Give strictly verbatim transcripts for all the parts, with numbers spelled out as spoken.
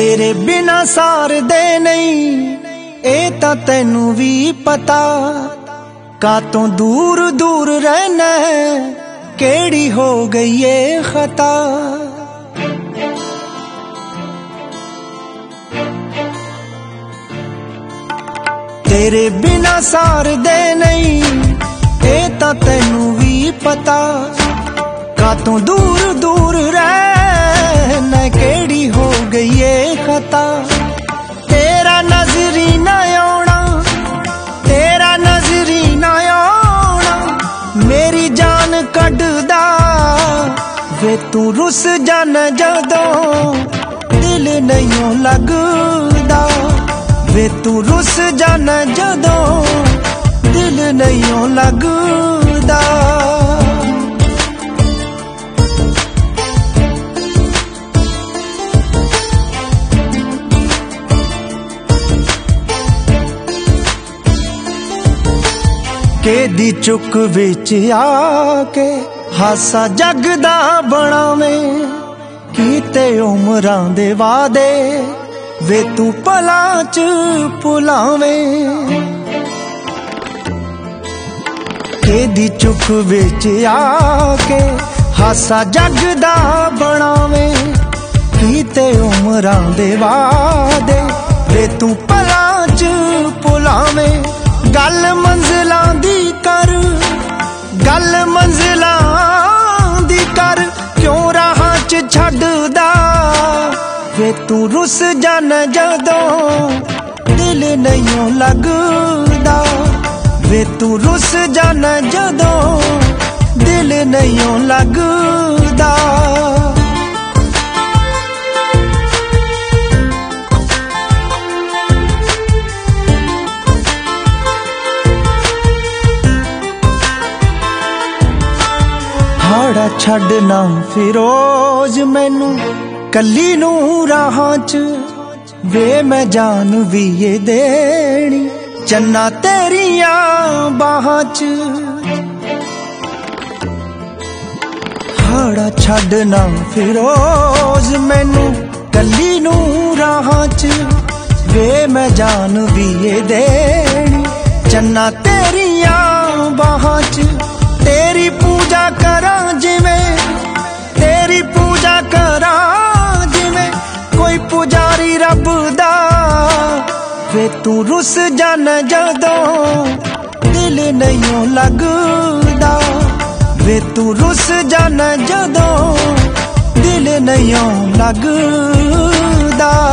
तेरे बिना सार दे नहीं ए तां तैनू भी पता। कातों दूर दूर रहना है केड़ी हो गई ये खता। तेरे बिना सार दे नहीं ए तां तैनू भी पता। कातों दूर दूर रहना केड़ी हो गई ये खता। तेरा नजरी ना आना तेरा नजरी ना आना मेरी जान कढ़दा। वे तू रुस जान जदों दिल नहीं लगदा। वे तू रुस जान जदों दिल नहीं लगदा। केदी चुक विच आके हासा जगदा बनावें। कीते उमरां दे वादे वे तू पला च भुलावें। केदी चुक विच आके हासा जगदा बनावें। कीते उमरां दे वादे वे तू पला च भुलावें। गल मंजिलां दी कर गल मंजिलां दी कर क्यों राहां च छड्डदा। वे तू रुस जान जदों दिल नहीं लगदा। वे तू रुस जान जदों दिल नहीं लगदा। हाड़ा छड्डना फिरोज मैनू कली नू राहां च। वे मैं जान भी ये देनी चन्ना तेरिया बाहां च। हाड़ा छड्डना फिरोज मैनू कली नू राहां च। वे मैं जान भी ये देनी चन्ना तेरिया बाहां च। तेरी पूजा करां जिवें तेरी पूजा करां जिवें कोई पुजारी रब दा। वे तू रुस जान जदों दिल नहीं लगदा। वे तू रुस जान जदों दिल नहीं लगदा।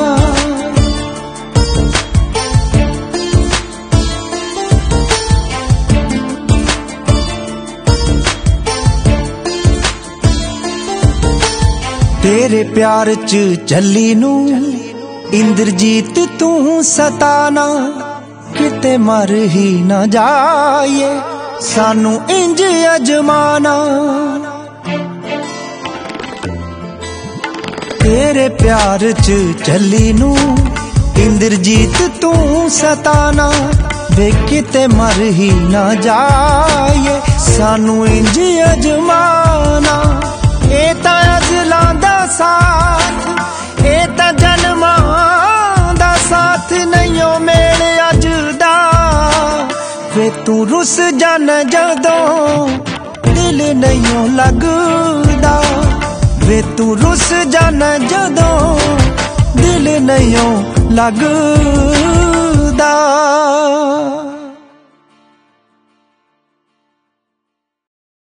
तेरे प्यार च झल्ली नू इंद्रजीत तू सताना। किते मर ही ना जाए सानू इंज अजमाना। तेरे प्यार च झल्ली नू इंद्रजीत तू सताना। वे किते मर ही ना जाए सानू इंज अजमाना। ए तां अज़लां दा साथ ए तां जन्मां दा साथ नहीं मेरे अज दा। वे तू रुस जान जदों दिल नहीं लगदा। वे तू रुस जान जदों दिल नहीं लगदा।